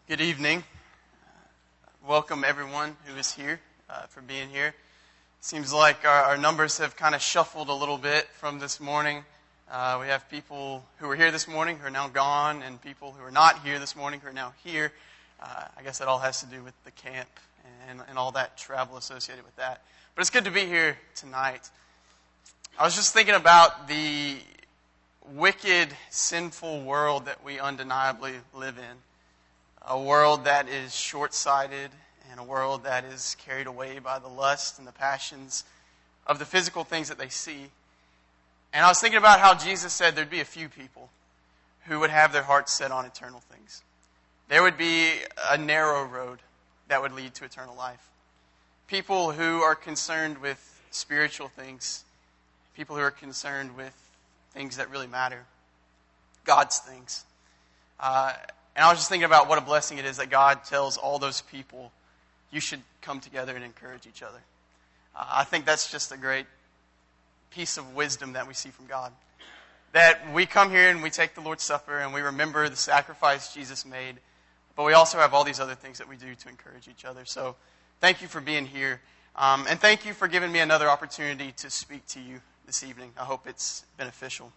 Good evening. Welcome everyone who is here for being here. Seems like our numbers have kind of shuffled a little bit from this morning. We have people who were here this morning who are now gone, and people who are not here this morning who are now here. I guess that all has to do with the camp and all that travel associated with that. But it's good to be here tonight. I was just thinking about the wicked, sinful world that we undeniably live in. A world that is short-sighted and a world that is carried away by the lust and the passions of the physical things that they see. And I was thinking about how Jesus said there'd be a few people who would have their hearts set on eternal things. There would be a narrow road that would lead to eternal life. People who are concerned with spiritual things. People who are concerned with things that really matter. God's things. And I was just thinking about what a blessing it is that God tells all those people, you should come together and encourage each other. I think that's just a great piece of wisdom that we see from God. That we come here and we take the Lord's Supper and we remember the sacrifice Jesus made, but we also have all these other things that we do to encourage each other. So thank you for being here. And thank you for giving me another opportunity to speak to you this evening. I hope it's beneficial.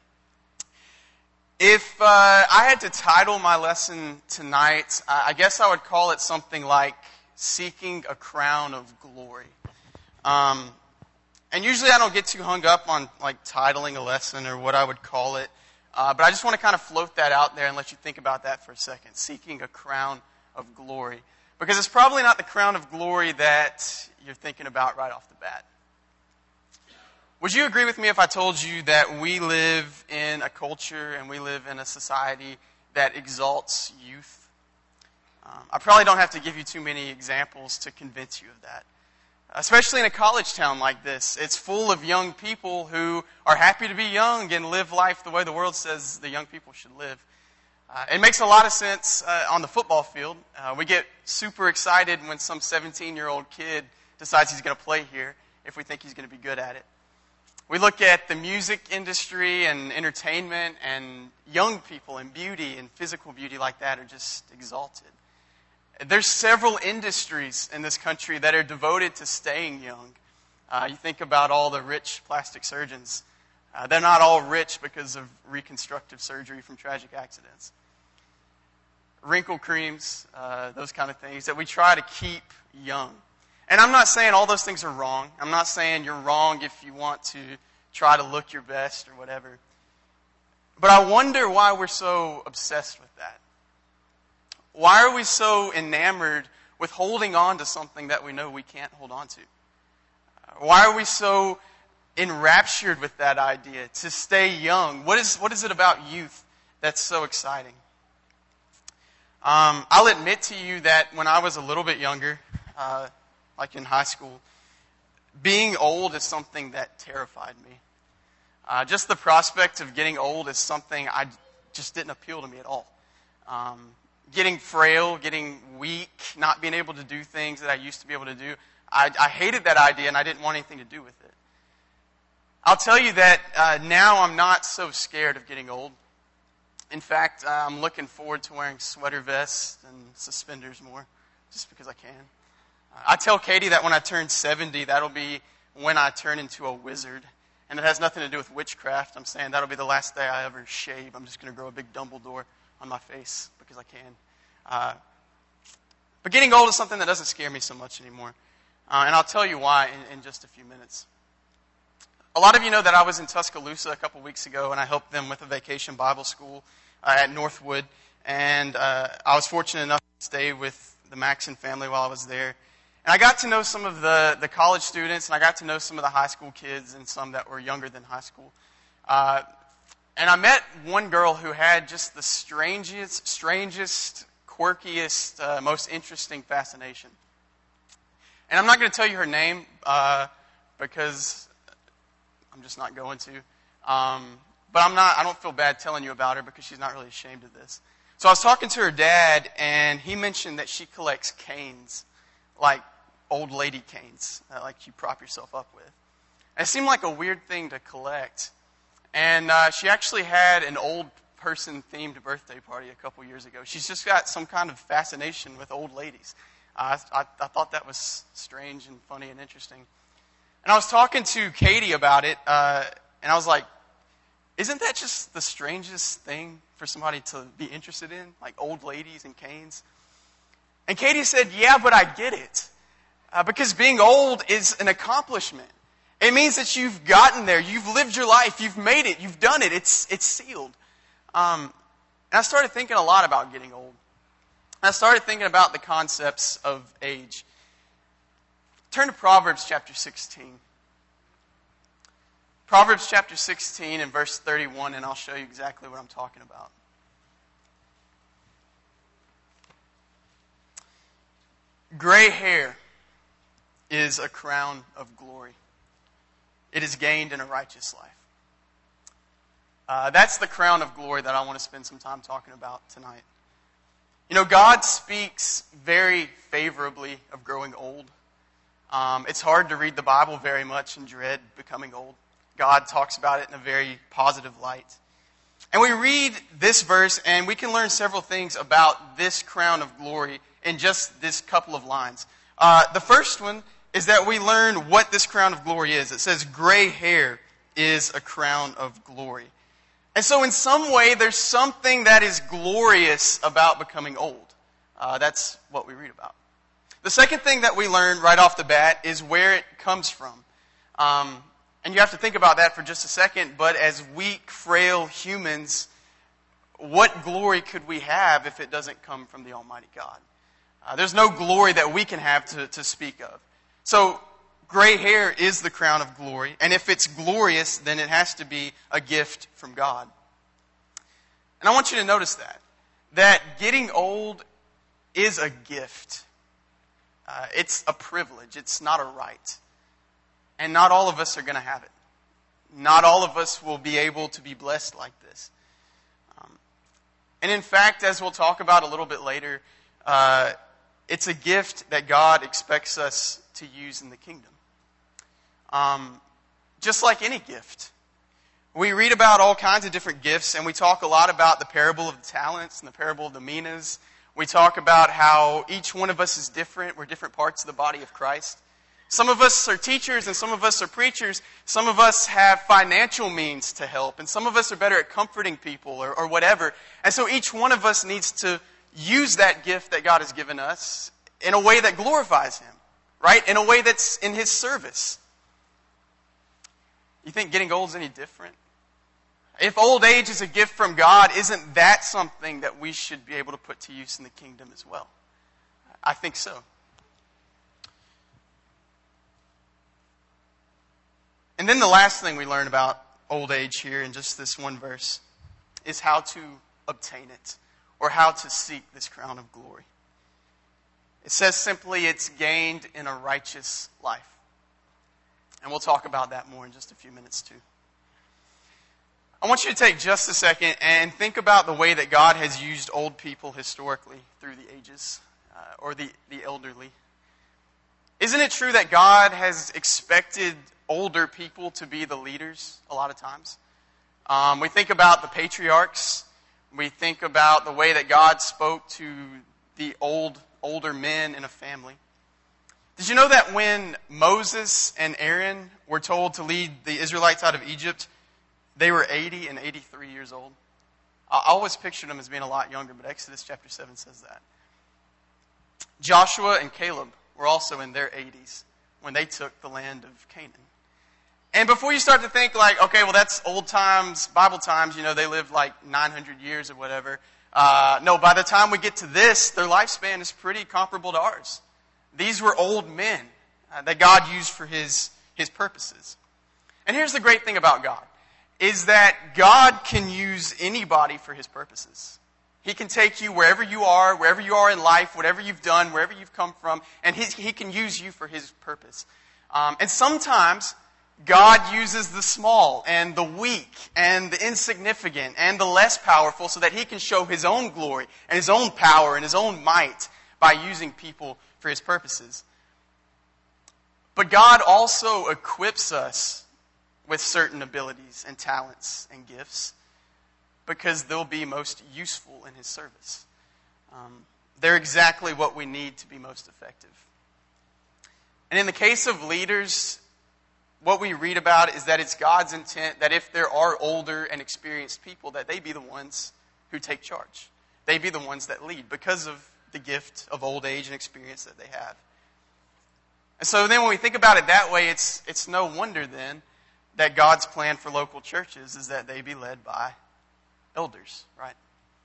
If I had to title my lesson tonight, I guess I would call it something like Seeking a Crown of Glory. And usually I don't get too hung up on like titling a lesson or what I would call it. But I just want to kind of float that out there and let you think about that for a second. Seeking a Crown of Glory. Because it's probably not the crown of glory that you're thinking about right off the bat. Would you agree with me if I told you that we live in a culture and we live in a society that exalts youth? I probably don't have to give you too many examples to convince you of that. Especially in a college town like this. It's full of young people who are happy to be young and live life the way the world says the young people should live. It makes a lot of sense on the football field. We get super excited when some 17-year-old kid decides he's going to play here if we think he's going to be good at it. We look at the music industry and entertainment, and young people and beauty and physical beauty like that are just exalted. There's several industries in this country that are devoted to staying young. You think about all the rich plastic surgeons. They're not all rich because of reconstructive surgery from tragic accidents. Wrinkle creams, those kind of things that we try to keep young. And I'm not saying all those things are wrong. I'm not saying you're wrong if you want to try to look your best or whatever. But I wonder why we're so obsessed with that. Why are we so enamored with holding on to something that we know we can't hold on to? Why are we so enraptured with that idea to stay young? What is it about youth that's so exciting? I'll admit to you that when I was a little bit younger, like in high school, being old is something that terrified me. Just the prospect of getting old is something I just didn't appeal to me at all. Getting frail, getting weak, not being able to do things that I used to be able to do, I hated that idea and I didn't want anything to do with it. I'll tell you that now I'm not so scared of getting old. In fact, I'm looking forward to wearing sweater vests and suspenders more, just because I can. I tell Katie that when I turn 70, that'll be when I turn into a wizard. And it has nothing to do with witchcraft. I'm saying that'll be the last day I ever shave. I'm just going to grow a big Dumbledore on my face because I can. But getting old is something that doesn't scare me so much anymore. And I'll tell you why in just a few minutes. A lot of you know that I was in Tuscaloosa a couple weeks ago, and I helped them with a vacation Bible school at Northwood. And I was fortunate enough to stay with the Maxon family while I was there. And I got to know some of the college students, and I got to know some of the high school kids and some that were younger than high school. And I met one girl who had just the strangest, quirkiest, most interesting fascination. And I'm not going to tell you her name because I'm just not going to. But I don't feel bad telling you about her because she's not really ashamed of this. So I was talking to her dad, and he mentioned that she collects canes, like old lady canes, like you prop yourself up with. And it seemed like a weird thing to collect. And she actually had an old person-themed birthday party a couple years ago. She's just got some kind of fascination with old ladies. I thought that was strange and funny and interesting. And I was talking to Katie about it, and I was like, isn't that just the strangest thing for somebody to be interested in? Like old ladies and canes? And Katie said, yeah, but I get it. Because being old is an accomplishment. It means that you've gotten there. You've lived your life. You've made it. You've done it. It's sealed. And I started thinking a lot about getting old. I started thinking about the concepts of age. Turn to Proverbs chapter 16. Proverbs chapter 16 and verse 31, and I'll show you exactly what I'm talking about. Gray hair is a crown of glory. It is gained in a righteous life. That's the crown of glory that I want to spend some time talking about tonight. You know, God speaks very favorably of growing old. It's hard to read the Bible very much and dread becoming old. God talks about it in a very positive light. And we read this verse and we can learn several things about this crown of glory in just this couple of lines. The first one is that we learn what this crown of glory is. It says gray hair is a crown of glory. And so in some way, there's something that is glorious about becoming old. That's what we read about. The second thing that we learn right off the bat is where it comes from. And you have to think about that for just a second, but as weak, frail humans, what glory could we have if it doesn't come from the Almighty God? There's no glory that we can have to speak of. So, gray hair is the crown of glory, and if it's glorious, then it has to be a gift from God. And I want you to notice that getting old is a gift. It's a privilege. It's not a right. And not all of us are going to have it. Not all of us will be able to be blessed like this. And in fact, as we'll talk about a little bit later, it's a gift that God expects us to use in the kingdom. Just like any gift. We read about all kinds of different gifts, and we talk a lot about the parable of the talents and the parable of the minas. We talk about how each one of us is different. We're different parts of the body of Christ. Some of us are teachers and some of us are preachers. Some of us have financial means to help, and some of us are better at comforting people or whatever. And so each one of us needs to use that gift that God has given us in a way that glorifies Him, right? In a way that's in His service. You think getting old is any different? If old age is a gift from God, isn't that something that we should be able to put to use in the kingdom as well? I think so. And then the last thing we learn about old age here in just this one verse is how to obtain it, or how to seek this crown of glory. It says simply it's gained in a righteous life. And we'll talk about that more in just a few minutes too. I want you to take just a second and think about the way that God has used old people historically through the ages, or the elderly. Isn't it true that God has expected older people to be the leaders a lot of times? We think about the patriarchs. We think about the way that God spoke to the older men in a family. Did you know that when Moses and Aaron were told to lead the Israelites out of Egypt, they were 80 and 83 years old? I always pictured them as being a lot younger, but Exodus chapter 7 says that. Joshua and Caleb were also in their 80s when they took the land of Canaan. And before you start to think like, okay, well that's old times, Bible times, they lived like 900 years or whatever. No, by the time we get to this, their lifespan is pretty comparable to ours. These were old men that God used for His purposes. And here's the great thing about God, is that God can use anybody for His purposes. He can take you wherever you are in life, whatever you've done, wherever you've come from, and He can use you for His purpose. And sometimes God uses the small and the weak and the insignificant and the less powerful so that He can show His own glory and His own power and His own might by using people for His purposes. But God also equips us with certain abilities and talents and gifts. because they'll be most useful in his service. They're exactly what we need to be most effective. And in the case of leaders, what we read about is that it's God's intent that if there are older and experienced people, that they be the ones who take charge. They be the ones that lead because of the gift of old age and experience that they have. And so then when we think about it that way, it's no wonder then that God's plan for local churches is that they be led by elders, right?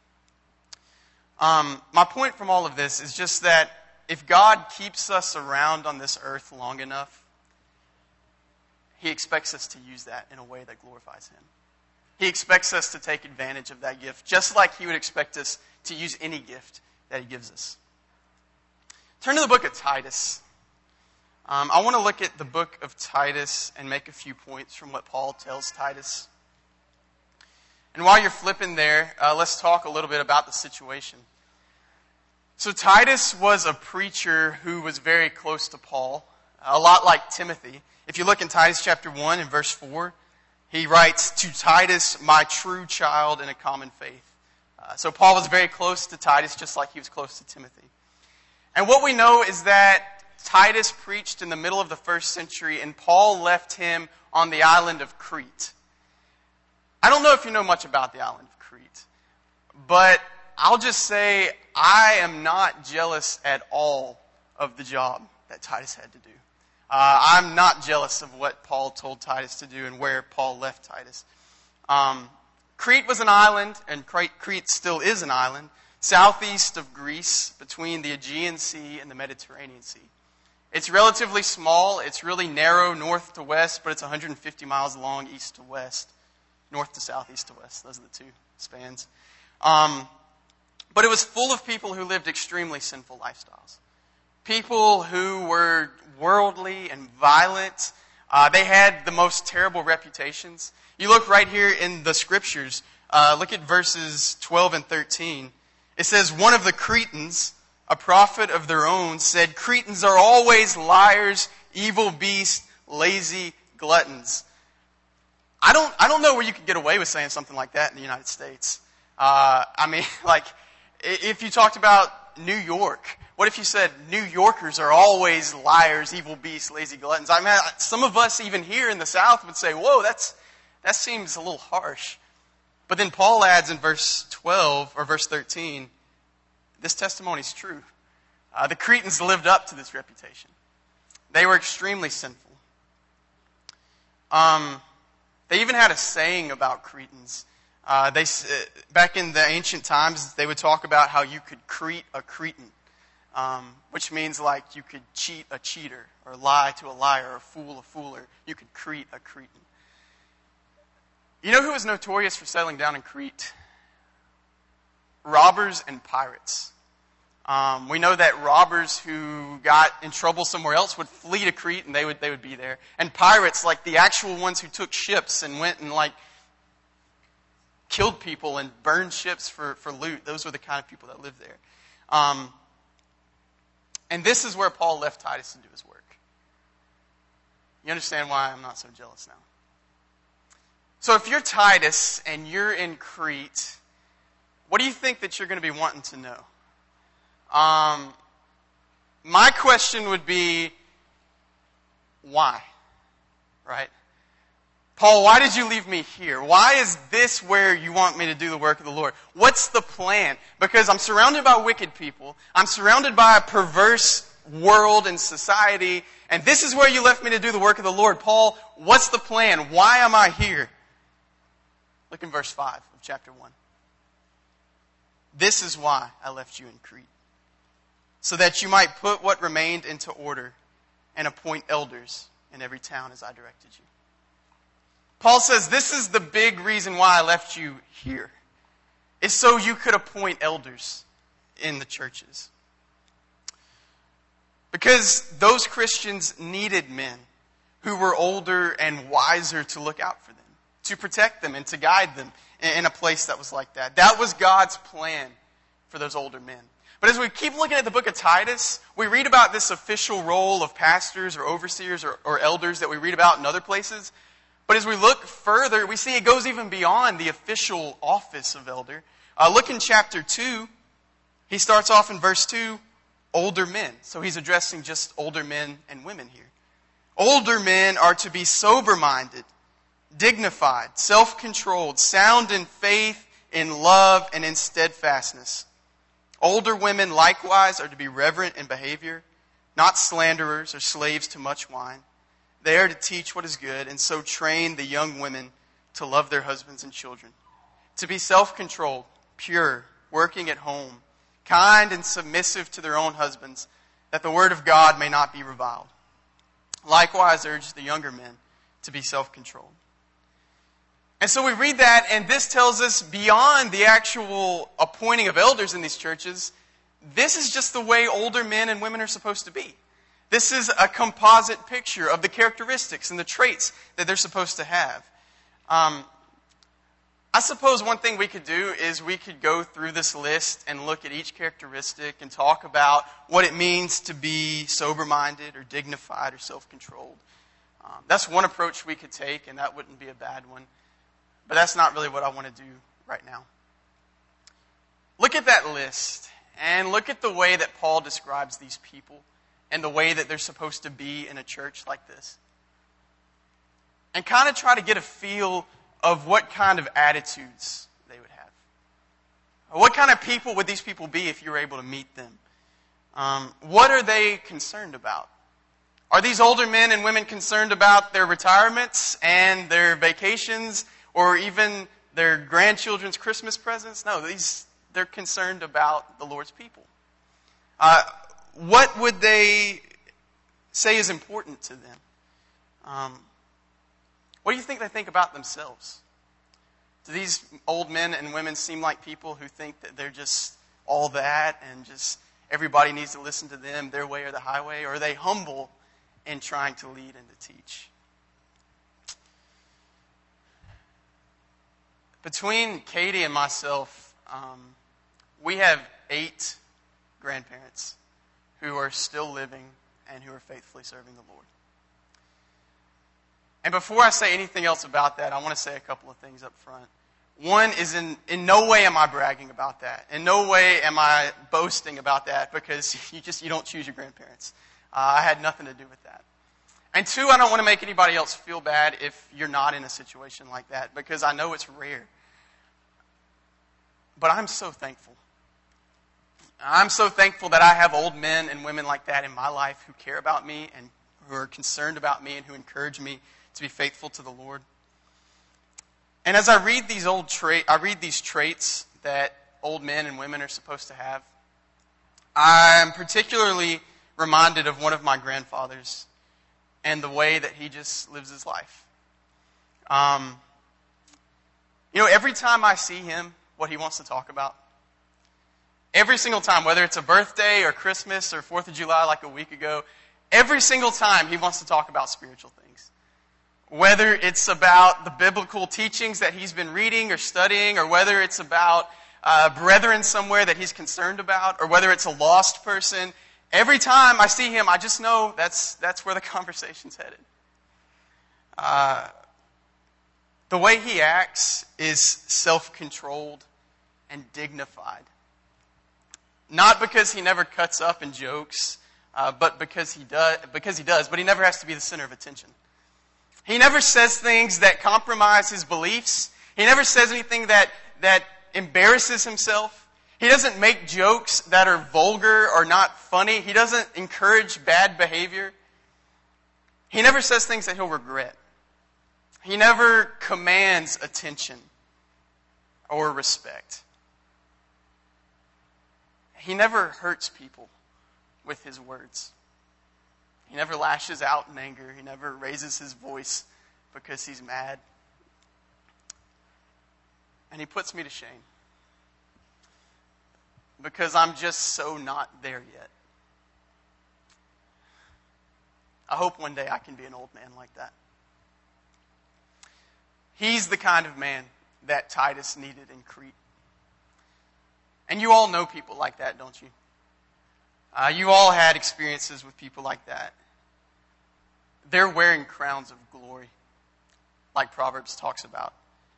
My point from all of this is just that if God keeps us around on this earth long enough, He expects us to use that in a way that glorifies Him. He expects us to take advantage of that gift, just like He would expect us to use any gift that He gives us. Turn to the book of Titus. I want to look at the book of Titus and make a few points from what Paul tells Titus. And while you're flipping there, let's talk a little bit about the situation. So Titus was a preacher who was very close to Paul, a lot like Timothy. If you look in Titus chapter 1 and verse 4, he writes, "To Titus, my true child in a common faith." So Paul was very close to Titus, just like he was close to Timothy. And what we know is that Titus preached in the middle of the first century, and Paul left him on the island of Crete. I don't know if you know much about the island of Crete, but I'll just say I am not jealous at all of the job that Titus had to do. I'm not jealous of what Paul told Titus to do and where Paul left Titus. Crete was an island, and Crete still is an island, southeast of Greece, between the Aegean Sea and the Mediterranean Sea. It's relatively small. It's really narrow north to west, but it's 150 miles long east to west. North to south, east to west. Those are the two spans. But it was full of people who lived extremely sinful lifestyles. People who were worldly and violent. They had the most terrible reputations. You look right here in the scriptures. Look at verses 12 and 13. It says, "One of the Cretans, a prophet of their own, said, 'Cretans are always liars, evil beasts, lazy gluttons.'" I don't know where you could get away with saying something like that in the United States. If you talked about New York, what if you said New Yorkers are always liars, evil beasts, lazy gluttons? Some of us even here in the South would say, "Whoa, that seems a little harsh." But then Paul adds in verse 12 or verse 13, this testimony is true. The Cretans lived up to this reputation. They were extremely sinful. They even had a saying about Cretans. Back in the ancient times, they would talk about how you could Crete a Cretan, which means like you could cheat a cheater, or lie to a liar, or fool a fooler. You could Crete a Cretan. You know who was notorious for settling down in Crete? Robbers and pirates. We know that robbers who got in trouble somewhere else would flee to Crete, and they would be there. And pirates, like the actual ones who took ships and went and killed people and burned ships for loot. Those were the kind of people that lived there. And this is where Paul left Titus to do his work. You understand why I'm not so jealous now? So if you're Titus and you're in Crete, what do you think that you're going to be wanting to know? My question would be, why? Right? Paul, why did you leave me here? Why is this where you want me to do the work of the Lord? What's the plan? Because I'm surrounded by wicked people. I'm surrounded by a perverse world and society. And this is where you left me to do the work of the Lord. Paul, what's the plan? Why am I here? Look in verse 5 of chapter 1. "This is why I left you in Crete, so that you might put what remained into order and appoint elders in every town as I directed you." Paul says, this is the big reason why I left you here. It's so you could appoint elders in the churches. Because those Christians needed men who were older and wiser to look out for them, to protect them and to guide them in a place that was like that. That was God's plan for those older men. But as we keep looking at the book of Titus, we read about this official role of pastors or overseers or elders that we read about in other places. But as we look further, we see it goes even beyond the official office of elder. Look in chapter 2. He starts off in verse 2, older men. So he's addressing just older men and women here. Older men are to be sober-minded, dignified, self-controlled, sound in faith, in love, and in steadfastness. Older women likewise are to be reverent in behavior, not slanderers or slaves to much wine. They are to teach what is good, and so train the young women to love their husbands and children, to be self-controlled, pure, working at home, kind and submissive to their own husbands, that the word of God may not be reviled. Likewise urge the younger men to be self-controlled. And so we read that, and this tells us beyond the actual appointing of elders in these churches, this is just the way older men and women are supposed to be. This is a composite picture of the characteristics and the traits that they're supposed to have. I suppose one thing we could do is we could go through this list and look at each characteristic and talk about what it means to be sober-minded or dignified or self-controlled. That's one approach we could take, and that wouldn't be a bad one. But that's not really what I want to do right now. Look at that list and look at the way that Paul describes these people and the way that they're supposed to be in a church like this. And kind of try to get a feel of what kind of attitudes they would have. What kind of people would these people be if you were able to meet them? What are they concerned about? Are these older men and women concerned about their retirements and their vacations or even their grandchildren's Christmas presents? No, they're concerned about the Lord's people. What would they say is important to them? What do you think they think about themselves? Do these old men and women seem like people who think that they're just all that and just everybody needs to listen to them, their way or the highway? Or are they humble in trying to lead and to teach? Between Katie and myself, we have 8 grandparents who are still living and who are faithfully serving the Lord. And before I say anything else about that, I want to say a couple of things up front. One is in no way am I bragging about that. In no way am I boasting about that because you don't choose your grandparents. I had nothing to do with that. And 2, I don't want to make anybody else feel bad if you're not in a situation like that because I know it's rare. But I'm so thankful. I'm so thankful that I have old men and women like that in my life who care about me and who are concerned about me and who encourage me to be faithful to the Lord. And as I read these traits that old men and women are supposed to have, I'm particularly reminded of one of my grandfathers and the way that he just lives his life. Every time I see him, what he wants to talk about, every single time, whether it's a birthday or Christmas or 4th of July like a week ago, every single time he wants to talk about spiritual things. Whether it's about the biblical teachings that he's been reading or studying, or whether it's about brethren somewhere that he's concerned about, or whether it's a lost person, every time I see him, I just know that's where the conversation's headed. The way he acts is self-controlled and dignified. Not because he never cuts up and jokes, but because he does. But he never has to be the center of attention. He never says things that compromise his beliefs. He never says anything that embarrasses himself. He doesn't make jokes that are vulgar or not funny. He doesn't encourage bad behavior. He never says things that he'll regret. He never commands attention or respect. He never hurts people with his words. He never lashes out in anger. He never raises his voice because he's mad. And he puts me to shame. Because I'm just so not there yet. I hope one day I can be an old man like that. He's the kind of man that Titus needed in Crete. And you all know people like that, don't you? You all had experiences with people like that. They're wearing crowns of glory. like Proverbs talks about.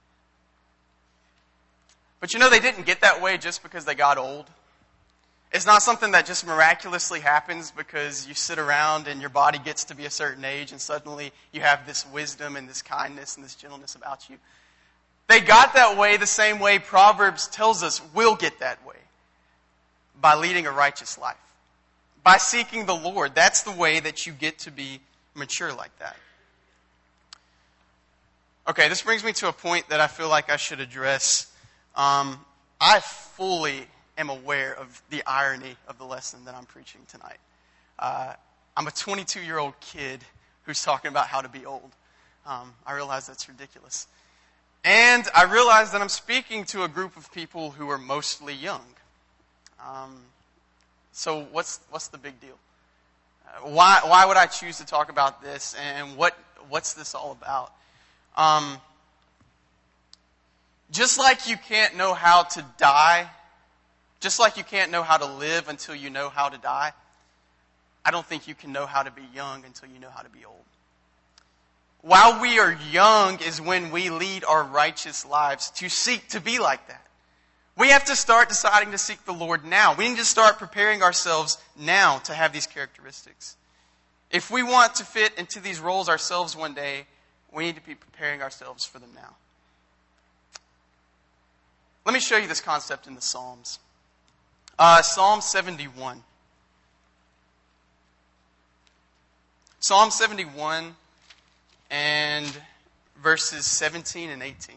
But they didn't get that way just because they got old. It's not something that just miraculously happens because you sit around and your body gets to be a certain age and suddenly you have this wisdom and this kindness and this gentleness about you. They got that way the same way Proverbs tells us we'll get that way. By leading a righteous life. By seeking the Lord. That's the way that you get to be mature like that. Okay, this brings me to a point that I feel like I should address. I fully am aware of the irony of the lesson that I'm preaching tonight. I'm a 22-year-old kid who's talking about how to be old. I realize that's ridiculous. And I realize that I'm speaking to a group of people who are mostly young. So what's the big deal? Why would I choose to talk about this, and what's this all about? Just like you can't know how to die, just like you can't know how to live until you know how to die, I don't think you can know how to be young until you know how to be old. While we are young is when we lead our righteous lives to seek to be like that. We have to start deciding to seek the Lord now. We need to start preparing ourselves now to have these characteristics. If we want to fit into these roles ourselves one day, we need to be preparing ourselves for them now. Let me show you this concept in the Psalms. Psalm 71. Psalm 71 and verses 17 and 18.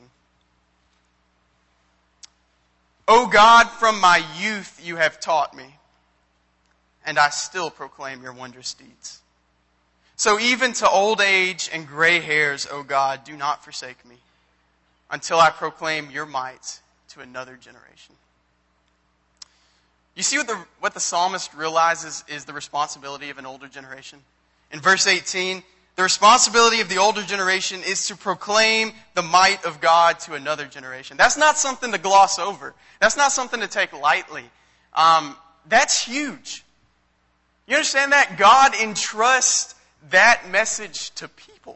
O God, from my youth you have taught me, and I still proclaim your wondrous deeds. So even to old age and gray hairs, O God, do not forsake me, until I proclaim your might to another generation. You see what the psalmist realizes is the responsibility of an older generation? In verse 18, the responsibility of the older generation is to proclaim the might of God to another generation. That's not something to gloss over. That's not something to take lightly. That's huge. You understand that? God entrusts that message to people.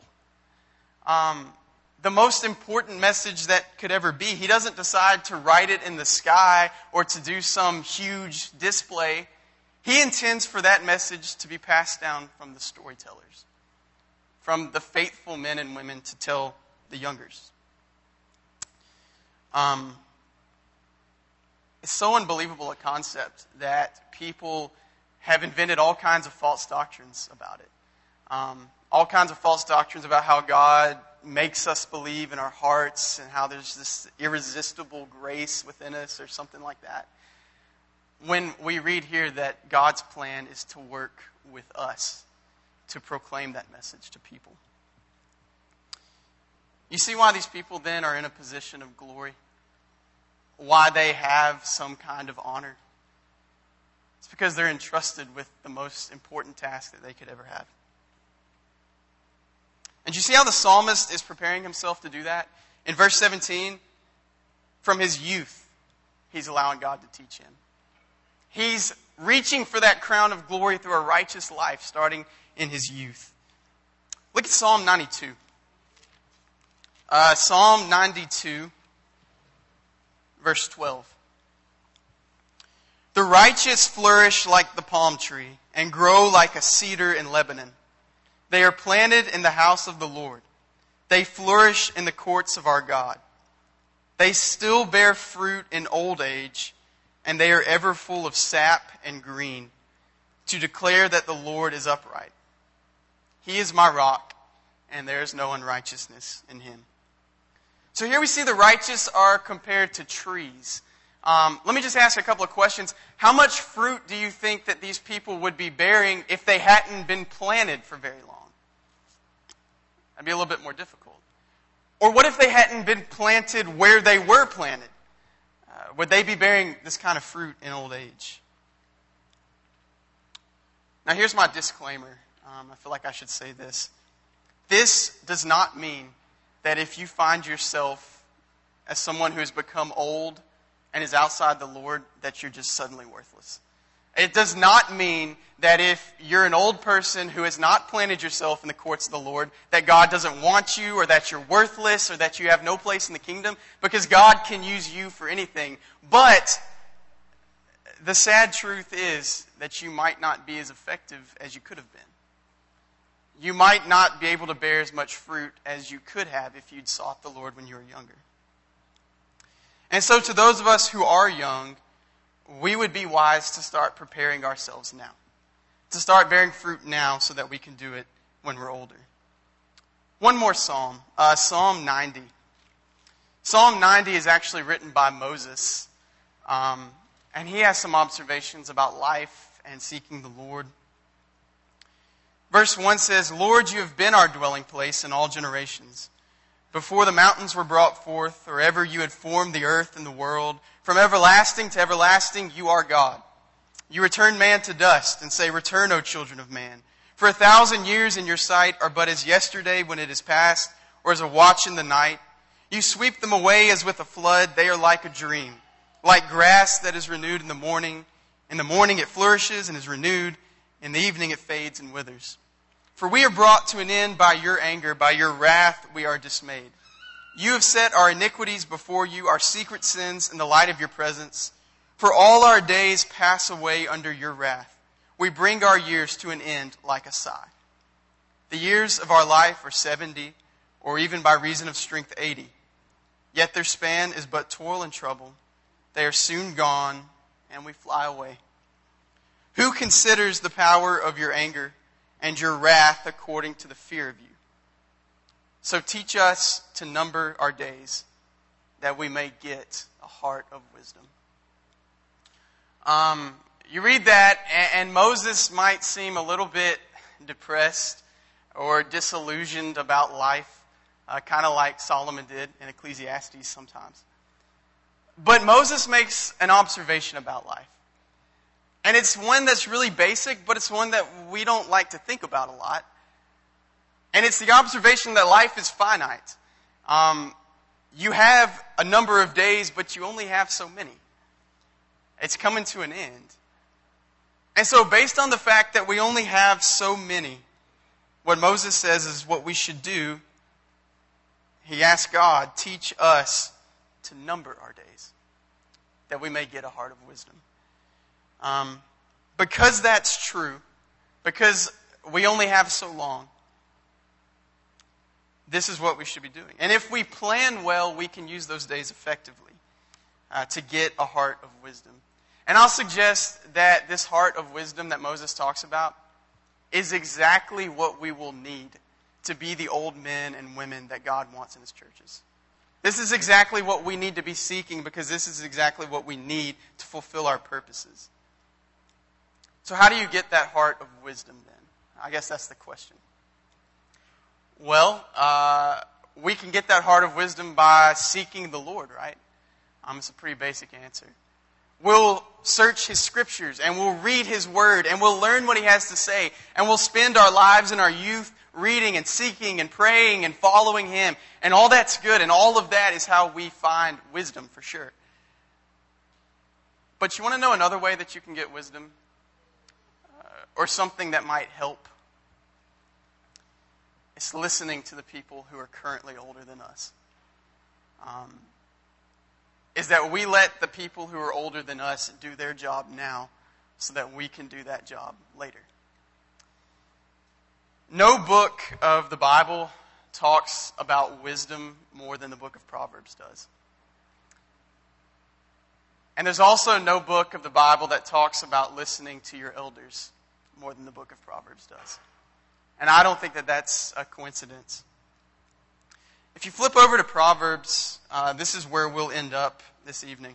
The most important message that could ever be. He doesn't decide to write it in the sky or to do some huge display. He intends for that message to be passed down from the storytellers, from the faithful men and women to tell the youngers. It's so unbelievable a concept that people have invented all kinds of false doctrines about it. All kinds of false doctrines about how God makes us believe in our hearts and how there's this irresistible grace within us or something like that. When we read here that God's plan is to work with us to proclaim that message to people. You see why these people then are in a position of glory? Why they have some kind of honor? It's because they're entrusted with the most important task that they could ever have. And you see how the psalmist is preparing himself to do that? In verse 17, from his youth, he's allowing God to teach him. He's reaching for that crown of glory through a righteous life, starting in his youth. Look at Psalm 92. Psalm 92, verse 12. The righteous flourish like the palm tree and grow like a cedar in Lebanon. They are planted in the house of the Lord. They flourish in the courts of our God. They still bear fruit in old age, and they are ever full of sap and green, to declare that the Lord is upright. He is my rock, and there is no unrighteousness in him. So here we see the righteous are compared to trees. Let me just ask a couple of questions. How much fruit do you think that these people would be bearing if they hadn't been planted for very long? That'd be a little bit more difficult. Or what if they hadn't been planted where they were planted? Would they be bearing this kind of fruit in old age? Now here's my disclaimer. I feel like I should say this. This does not mean that if you find yourself as someone who has become old and is outside the Lord, that you're just suddenly worthless. It does not mean that if you're an old person who has not planted yourself in the courts of the Lord, that God doesn't want you, or that you're worthless, or that you have no place in the kingdom, because God can use you for anything. But the sad truth is that you might not be as effective as you could have been. You might not be able to bear as much fruit as you could have if you'd sought the Lord when you were younger. And so to those of us who are young, we would be wise to start preparing ourselves now. To start bearing fruit now so that we can do it when we're older. One more psalm, Psalm 90. Psalm 90 is actually written by Moses. And he has some observations about life and seeking the Lord. Verse 1 says, Lord, you have been our dwelling place in all generations. Before the mountains were brought forth, or ever you had formed the earth and the world, from everlasting to everlasting, you are God. You return man to dust and say, Return, O children of man. For 1,000 years in your sight are but as yesterday when it is past, or as a watch in the night. You sweep them away as with a flood. They are like a dream, like grass that is renewed in the morning. In the morning it flourishes and is renewed. In the evening it fades and withers. For we are brought to an end by your anger, by your wrath we are dismayed. You have set our iniquities before you, our secret sins in the light of your presence. For all our days pass away under your wrath. We bring our years to an end like a sigh. The years of our life are 70, or even by reason of strength 80. Yet their span is but toil and trouble. They are soon gone, and we fly away. Who considers the power of your anger and your wrath according to the fear of you? So teach us to number our days, that we may get a heart of wisdom. You read that, and Moses might seem a little bit depressed or disillusioned about life, kind of like Solomon did in Ecclesiastes sometimes. But Moses makes an observation about life. And it's one that's really basic, but it's one that we don't like to think about a lot. And it's the observation that life is finite. You have a number of days, but you only have so many. It's coming to an end. And so based on the fact that we only have so many, what Moses says is what we should do. He asks God, teach us to number our days, that we may get a heart of wisdom. Because that's true, because we only have so long, this is what we should be doing. And if we plan well, we can use those days effectively to get a heart of wisdom. And I'll suggest that this heart of wisdom that Moses talks about is exactly what we will need to be the old men and women that God wants in His churches. This is exactly what we need to be seeking, because this is exactly what we need to fulfill our purposes. So how do you get that heart of wisdom then? I guess that's the question. Well, we can get that heart of wisdom by seeking the Lord, right? It's a pretty basic answer. We'll search His Scriptures, and we'll read His Word, and we'll learn what He has to say, and we'll spend our lives and our youth reading and seeking and praying and following Him. And all that's good, and all of that is how we find wisdom for sure. But you want to know another way that you can get wisdom? Or something that might help? It's listening to the people who are currently older than us. Is that we let the people who are older than us do their job now so that we can do that job later. No book of the Bible talks about wisdom more than the book of Proverbs does. And there's also no book of the Bible that talks about listening to your elders more than the book of Proverbs does. And I don't think that that's a coincidence. If you flip over to Proverbs, this is where we'll end up this evening.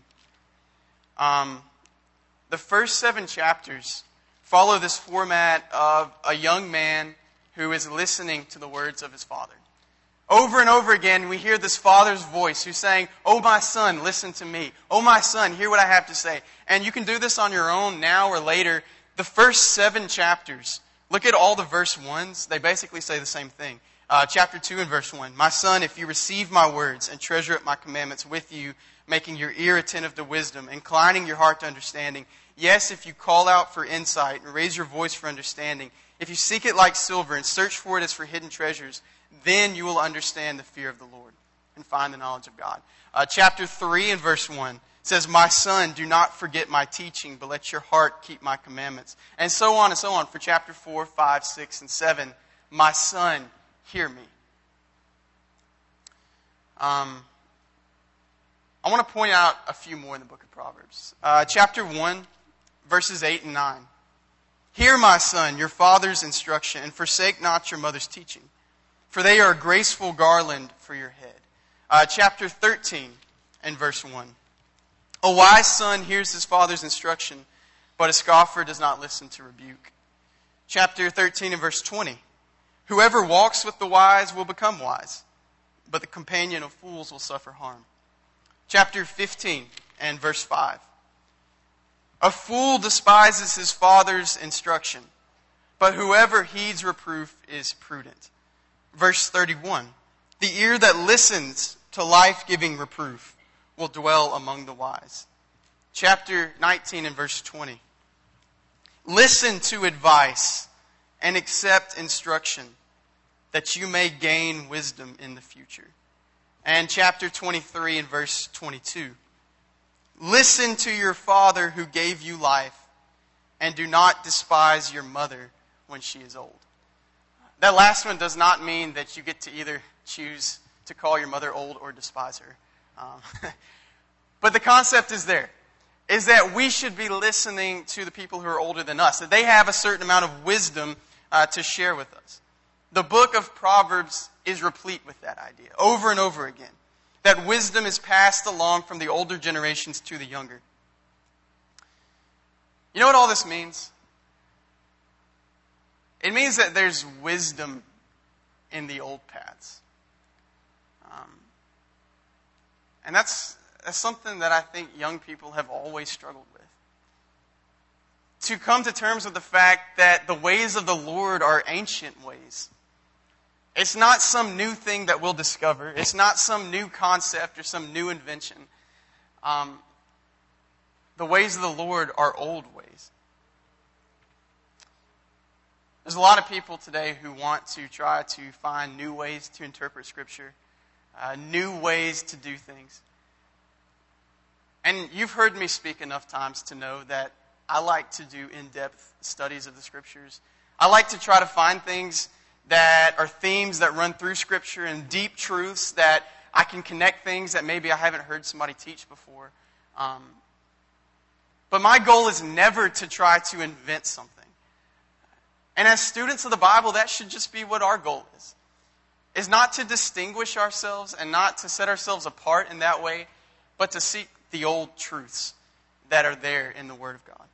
The first 7 chapters follow this format of a young man who is listening to the words of his father. Over and over again, we hear this father's voice who's saying, "Oh, my son, listen to me. Oh, my son, hear what I have to say." And you can do this on your own now or later. The first 7 chapters, look at all the verse 1s. They basically say the same thing. Chapter 2 and verse 1. "My son, if you receive my words and treasure up my commandments with you, making your ear attentive to wisdom, inclining your heart to understanding, Yes, if you call out for insight and raise your voice for understanding, if you seek it like silver and search for it as for hidden treasures, then you will understand the fear of the Lord and find the knowledge of God. Chapter 3 and verse 1 says, "My son, do not forget my teaching, but let your heart keep my commandments." And so on for chapter 4, 5, 6, and 7. My son, hear me. I want to point out a few more in the book of Proverbs. Chapter 1, verses 8 and 9. "Hear, my son, your father's instruction, and forsake not your mother's teaching, for they are a graceful garland for your head." Chapter 13 and verse 1. "A wise son hears his father's instruction, but a scoffer does not listen to rebuke." Chapter 13 and verse 20. "Whoever walks with the wise will become wise, but the companion of fools will suffer harm." Chapter 15 and verse 5. "A fool despises his father's instruction, but whoever heeds reproof is prudent." Verse 31. "The ear that listens to life-giving reproof will dwell among the wise." Chapter 19 and verse 20. "Listen to advice and accept instruction, that you may gain wisdom in the future." And chapter 23 and verse 22. "Listen to your father who gave you life, and do not despise your mother when she is old." That last one does not mean that you get to either choose to call your mother old or despise her. But the concept is there, is that we should be listening to the people who are older than us, that they have a certain amount of wisdom to share with us. The book of Proverbs is replete with that idea, over and over again, that wisdom is passed along from the older generations to the younger. You know what all this means? It means that there's wisdom in the old paths. And that's something that I think young people have always struggled with. To come to terms with the fact that the ways of the Lord are ancient ways. It's not some new thing that we'll discover. It's not some new concept or some new invention. The ways of the Lord are old ways. There's a lot of people today who want to try to find new ways to interpret Scripture, new ways to do things. And you've heard me speak enough times to know that I like to do in-depth studies of the Scriptures. I like to try to find things that are themes that run through Scripture and deep truths that I can connect things that maybe I haven't heard somebody teach before. But my goal is never to try to invent something. And as students of the Bible, that should just be what our goal is not to distinguish ourselves and not to set ourselves apart in that way, but to seek the old truths that are there in the Word of God.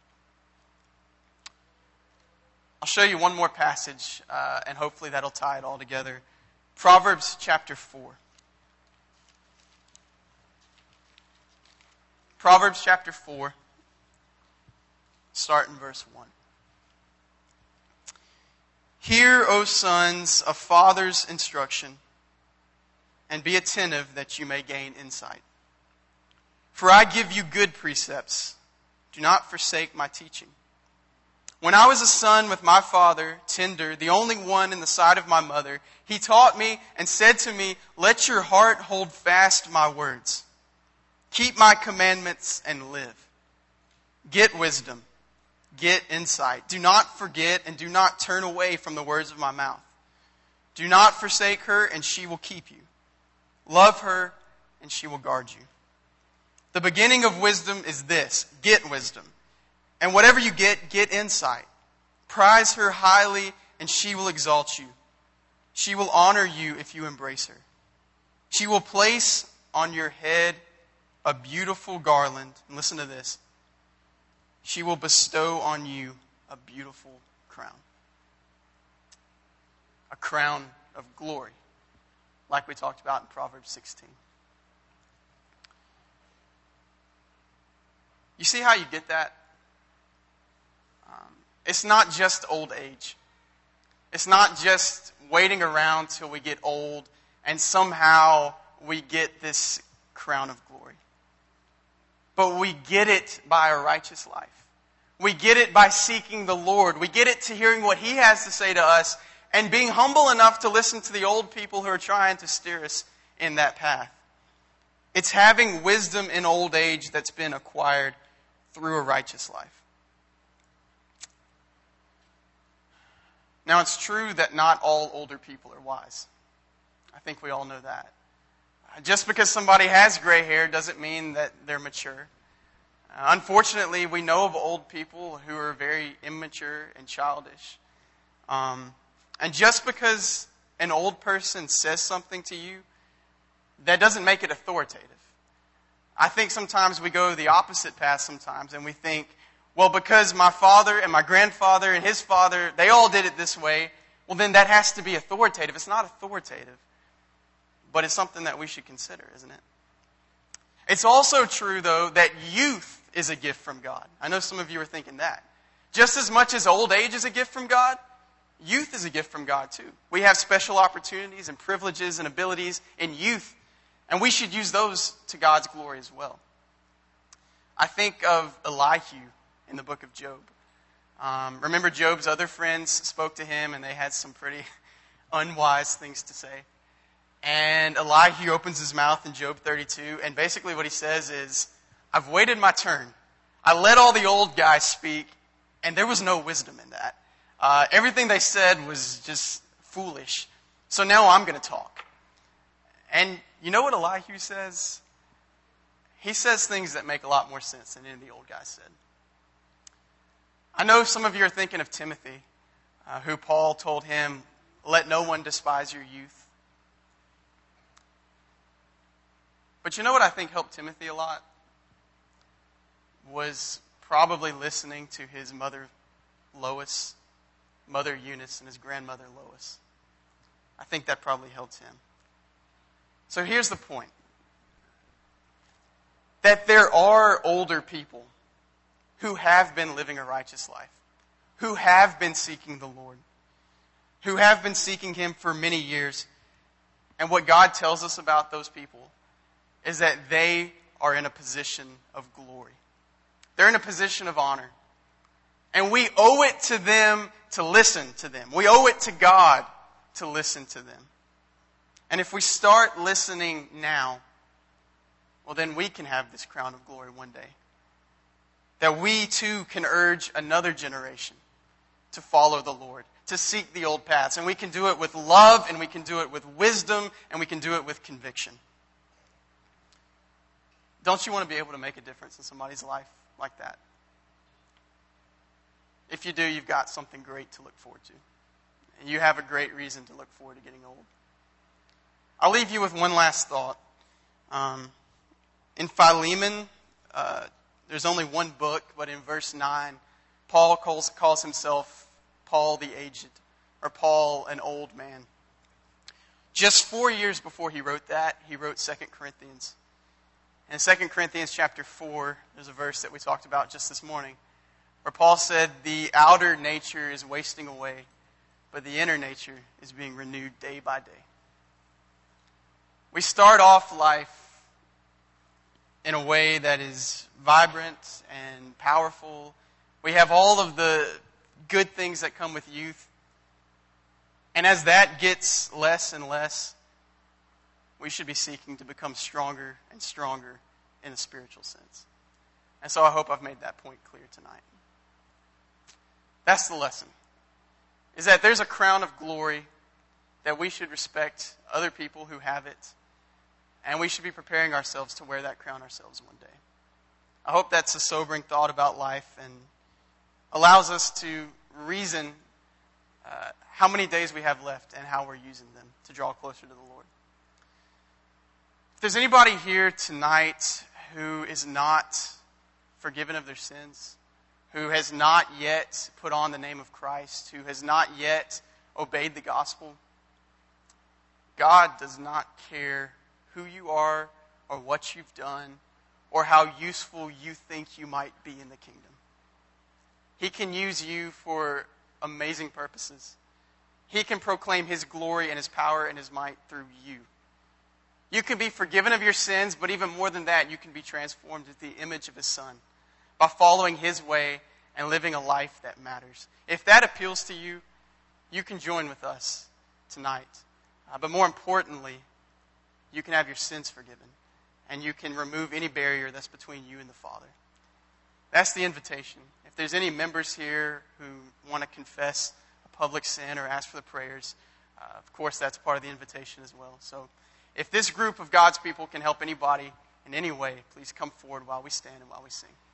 I'll show you one more passage, and hopefully that'll tie it all together. Proverbs chapter 4. Proverbs chapter 4, start in verse 1. "Hear, O sons, a father's instruction, and be attentive that you may gain insight. For I give you good precepts. Do not forsake my teaching. When I was a son with my father, tender, the only one in the side of my mother, he taught me and said to me, let your heart hold fast my words. Keep my commandments and live. Get wisdom. Get insight. Do not forget and do not turn away from the words of my mouth. Do not forsake her, and she will keep you. Love her, and she will guard you. The beginning of wisdom is this: get wisdom. And whatever you get insight. Prize her highly, and she will exalt you. She will honor you if you embrace her. She will place on your head a beautiful garland. And listen to this. She will bestow on you a beautiful crown. A crown of glory, like we talked about in Proverbs 16. You see how you get that? It's not just old age. It's not just waiting around till we get old and somehow we get this crown of glory. But we get it by a righteous life. We get it by seeking the Lord. We get it to hearing what He has to say to us and being humble enough to listen to the old people who are trying to steer us in that path. It's having wisdom in old age that's been acquired through a righteous life. Now, it's true that not all older people are wise. I think we all know that. Just because somebody has gray hair doesn't mean that they're mature. Unfortunately, we know of old people who are very immature and childish. And just because an old person says something to you, that doesn't make it authoritative. I think sometimes we go the opposite path sometimes, and we think, well, because my father and my grandfather and his father, they all did it this way, well, then that has to be authoritative. It's not authoritative, but it's something that we should consider, isn't it? It's also true, though, that youth is a gift from God. I know some of you are thinking that. Just as much as old age is a gift from God, youth is a gift from God, too. We have special opportunities and privileges and abilities in youth, and we should use those to God's glory as well. I think of Elihu in the book of Job. Remember, Job's other friends spoke to him, and they had some pretty unwise things to say. And Elihu opens his mouth in Job 32, and basically what he says is, I've waited my turn. I let all the old guys speak, and there was no wisdom in that. Everything they said was just foolish. So now I'm going to talk. And you know what Elihu says? He says things that make a lot more sense than any of the old guys said. I know some of you are thinking of Timothy, who Paul told him, let no one despise your youth. But you know what I think helped Timothy a lot? Was probably listening to his mother Lois, mother Eunice, and his grandmother Lois. I think that probably helped him. So here's the point. That there are older people who have been living a righteous life, who have been seeking the Lord, who have been seeking Him for many years. And what God tells us about those people is that they are in a position of glory. They're in a position of honor. And we owe it to them to listen to them. We owe it to God to listen to them. And if we start listening now, well, then we can have this crown of glory one day. That we too can urge another generation to follow the Lord, to seek the old paths. And we can do it with love, and we can do it with wisdom, and we can do it with conviction. Don't you want to be able to make a difference in somebody's life like that? If you do, you've got something great to look forward to. And you have a great reason to look forward to getting old. I'll leave you with one last thought. In Philemon, there's only one book, but in verse 9, Paul calls himself Paul the Aged, or Paul an old man. Just 4 years before he wrote that, he wrote 2 Corinthians. In 2 Corinthians chapter 4, there's a verse that we talked about just this morning, where Paul said, the outer nature is wasting away, but the inner nature is being renewed day by day. We start off life in a way that is vibrant and powerful. We have all of the good things that come with youth. And as that gets less and less, we should be seeking to become stronger and stronger in a spiritual sense. And so I hope I've made that point clear tonight. That's the lesson. Is that there's a crown of glory that we should respect other people who have it. And we should be preparing ourselves to wear that crown ourselves one day. I hope that's a sobering thought about life and allows us to reason how many days we have left and how we're using them to draw closer to the Lord. If there's anybody here tonight who is not forgiven of their sins, who has not yet put on the name of Christ, who has not yet obeyed the gospel, God does not care who you are or what you've done or how useful you think you might be in the kingdom. He can use you for amazing purposes. He can proclaim His glory and His power and His might through you. You can be forgiven of your sins, but even more than that, you can be transformed into the image of His Son by following His way and living a life that matters. If that appeals to you, you can join with us tonight. But more importantly, you can have your sins forgiven, and you can remove any barrier that's between you and the Father. That's the invitation. If there's any members here who want to confess a public sin or ask for the prayers, of course that's part of the invitation as well. So if this group of God's people can help anybody in any way, please come forward while we stand and while we sing.